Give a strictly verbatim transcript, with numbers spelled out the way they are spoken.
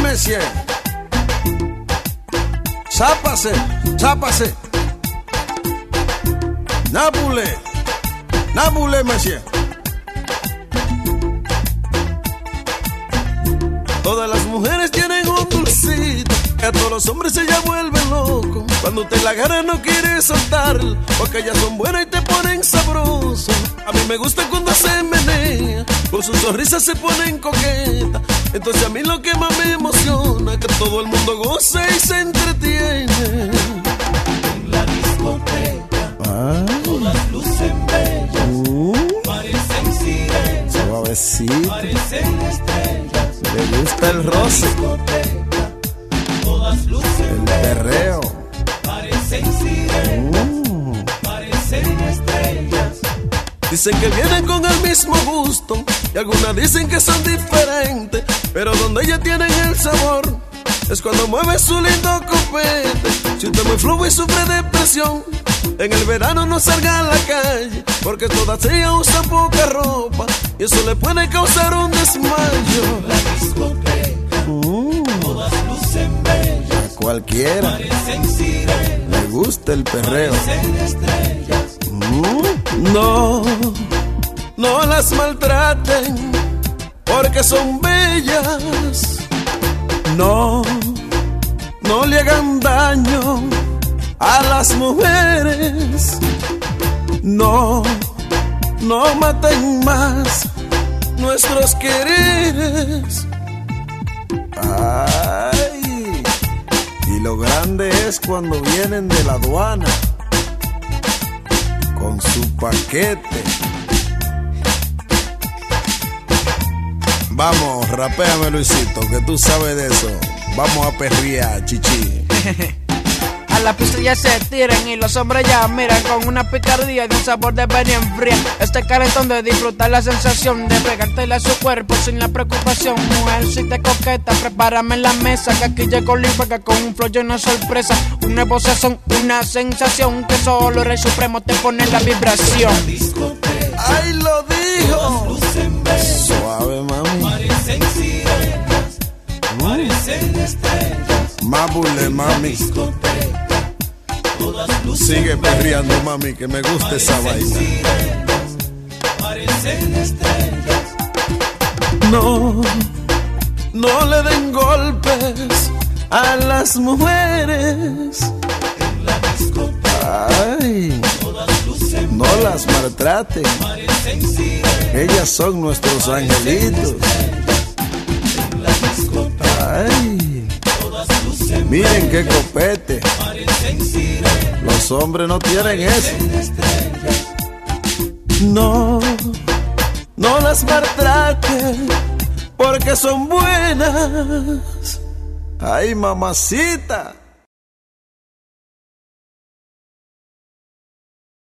monsieur. Zápase, zápase. Nápoles, Nápoles, monsieur. Todas las mujeres tienen un dulcito, que a todos los hombres se ya vuelven locos. Cuando usted la agarra no quiere soltar, porque ellas son buenas y te ponen sabroso. A mí me gusta cuando se menea, con su sonrisa se ponen coqueta. Entonces a mí lo que más me emociona es que todo el mundo goce y se entretiene. En la discoteca, ah, todas lucen bellas, uh, parecen sirenas, suavecito, parecen estrellas. Le gusta el roce, todas lucen el perreo, parecen sirenas, uh, parecen estrellas. Dicen que vienen con el mismo gusto y algunas dicen que son diferentes, pero donde ellas tienen el sabor es cuando mueve su lindo copete. Si usted muy flojo y sufre depresión, en el verano no salga a la calle, porque todas ellas usan poca ropa y eso le puede causar un desmayo. La discoteca, uh, todas lucen bellas, a cualquiera parecen sirenas, le gusta el perreo. Parecen estrellas. Uh, no, no las maltraten, porque son bellas. No, no le hagan daño a las mujeres. No, no maten más nuestros quereres. Ay, y lo grande es cuando vienen de la aduana con su paquete. Vamos, rapéame, Luisito, que tú sabes de eso. Vamos a perrear, chichi. A la pista ya se tiran y los hombres ya miran con una picardía y un sabor de venir fría. Este calentón de disfrutar la sensación de pegártela a su cuerpo sin la preocupación. Mujer, si te coqueta, prepárame en la mesa, que aquí llegó Limpega con un flow lleno de sorpresa. Un nuevo sazón, una sensación que solo el Rey Supremo te pone en la vibración. ¡Ay, lo dijo! Suave, mami. Parecen sirenas, uh, parecen estrellas. Mábule, mami. Sigue perreando, mami, que me gusta esa vaina. Sirenas, parecen estrellas. No, no le den golpes a las mujeres. En la discoteca, ay, todas lucen no bellas, las maltraten. parecen sirenas, Ellas son nuestros angelitos. en la discoteca, ay, todas lucen miren qué bellas, copete. parecen sirenas, Los hombres no tienen eso. estrellas. No, no las maltraten, porque son buenas. Ay, mamacita.